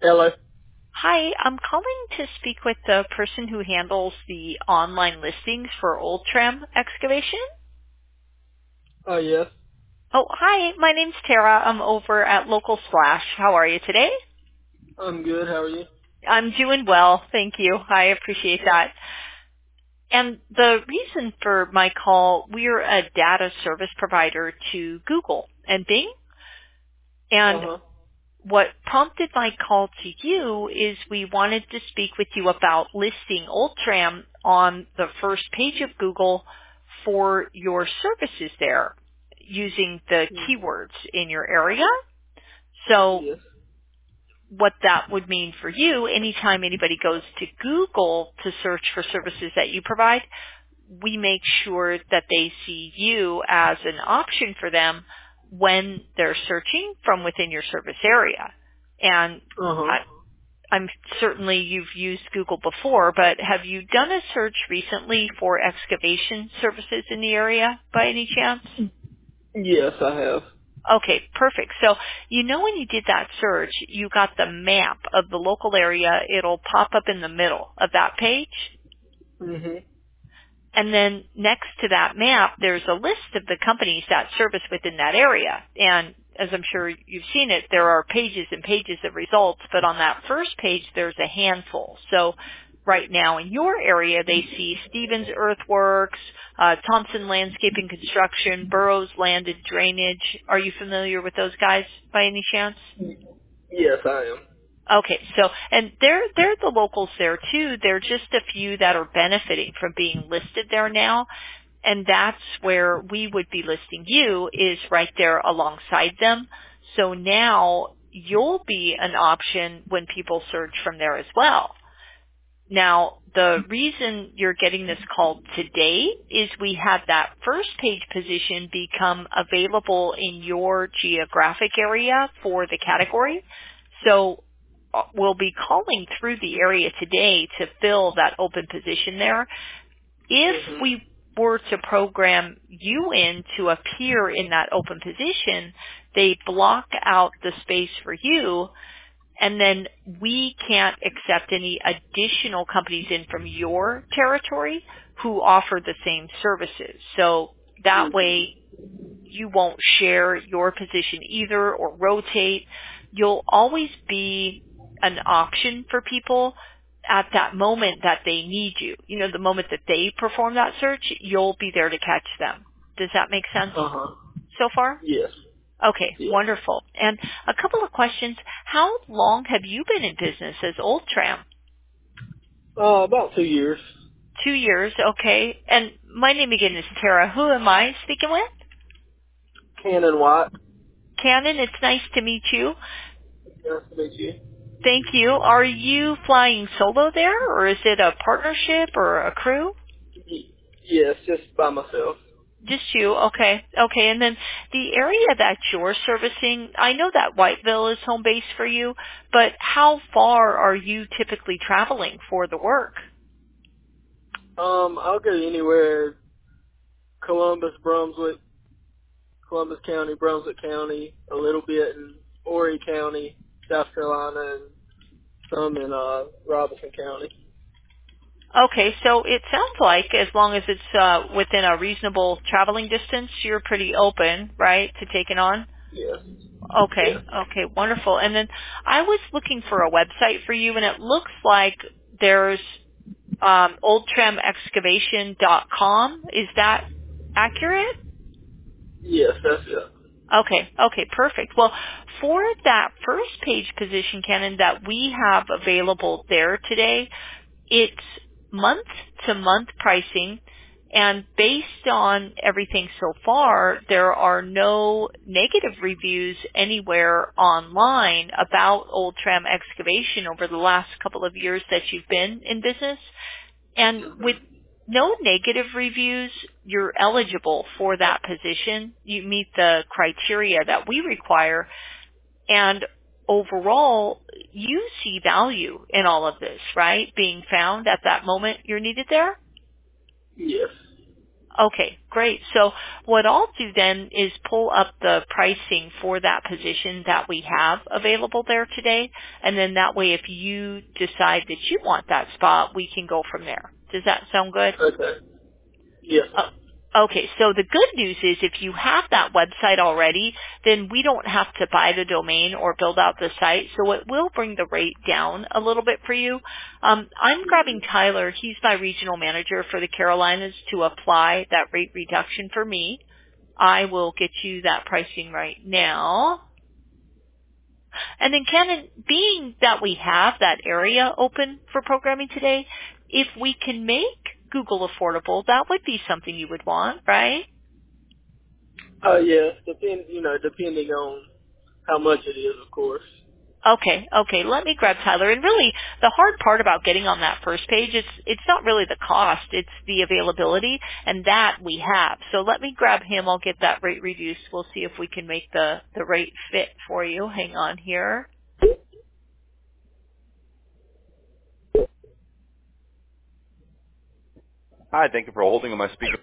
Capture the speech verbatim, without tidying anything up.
Hello. Hi, I'm calling to speak with the person who handles the online listings for Old Tram Excavation. Oh, yes. Oh, hi, my name's Tara. I'm over at Local Splash. How are you today? I'm good. How are you? I'm doing well, thank you. I appreciate that. And the reason for my call, we're a data service provider to Google and Bing. And Uh-huh. what prompted my call to you is we wanted to speak with you about listing Ultram on the first page of Google for your services there using the Mm, keywords in your area. So yes. what that would mean for you, anytime anybody goes to Google to search for services that you provide, we make sure that they see you as an option for them when they're searching from within your service area. And Uh-huh. I, I'm certainly you've used Google before, but have you done a search recently for excavation services in the area by any chance? Yes, I have. Okay, perfect. So you know when you did that search, you got the map of the local area. It'll pop up in the middle of that page. Mm-hmm. And then next to that map, there's a list of the companies that service within that area. And as I'm sure you've seen it, there are pages and pages of results, but on that first page, there's a handful. So right now in your area, they see Stevens Earthworks, uh, Thompson Landscaping Construction, Burroughs Land and Drainage. Are you familiar with those guys by any chance? Yes, I am. Okay, so and they're they're the locals there too. They're just a few that are benefiting from being listed there now, and that's where we would be listing you is right there alongside them. So now you'll be an option when people search from there as well. Now, the reason you're getting this call today is we had that first page position become available in your geographic area for the category. So uh, we'll be calling through the area today to fill that open position there. If Mm-hmm. we were to program you in to appear in that open position, they block out the space for you, and then we can't accept any additional companies in from your territory who offer the same services. So that way you won't share your position either or rotate. You'll always be an option for people at that moment that they need you. You know, the moment that they perform that search, you'll be there to catch them. Does that make sense Uh-huh. so far? Yes. Okay, Yes. wonderful. And a couple of questions. How long have you been in business as Old Tram? Uh, about two years. Two years, okay. And my name again is Tara. Who am I speaking with? Cannon White. Cannon, it's nice to meet you. Nice to meet you. Thank you. Are you flying solo there, or is it a partnership or a crew? Y- yes, just by myself. Just you, okay. Okay, and then the area that you're servicing, I know that Whiteville is home base for you, but how far are you typically traveling for the work? Um, I'll go anywhere. Columbus, Brunswick, Columbus County, Brunswick County, a little bit in Horry County, South Carolina, and some in uh, Robinson County. Okay, so it sounds like as long as it's uh, within a reasonable traveling distance, you're pretty open, right, to taking on? Yes. Okay, Yes. okay, wonderful. And then I was looking for a website for you, and it looks like there's um, old tram excavation dot com. Is that accurate? Yes, that's it. Okay, okay, perfect. Well, for that first page position, Cannon, that we have available there today, it's month-to-month pricing, and based on everything so far, there are no negative reviews anywhere online about Old Tram Excavation over the last couple of years that you've been in business. And with no negative reviews, you're eligible for that position. You meet the criteria that we require, and overall, you see value in all of this, right? Being found at that moment you're needed there? Yes. Okay, great. So what I'll do then is pull up the pricing for that position that we have available there today, and then that way if you decide that you want that spot, we can go from there. Does that sound good? Okay. Yes, Uh, ma'am. okay, so the good news is if you have that website already, then we don't have to buy the domain or build out the site, so it will bring the rate down a little bit for you. Um, I'm grabbing Tyler. He's my regional manager for the Carolinas to apply that rate reduction for me. I will get you that pricing right now. And then, Cannon, being that we have that area open for programming today, if we can make Google affordable, that would be something you would want, right? Uh, yes, depend, you know, depending on how much it is, of course. Okay, okay. Let me grab Tyler. And really, the hard part about getting on that first page, it's it's not really the cost, it's the availability, and that we have. So let me grab him. I'll get that rate reduced. We'll see if we can make the, the rate fit for you. Hang on here. Hi, thank you for holding on my speaker.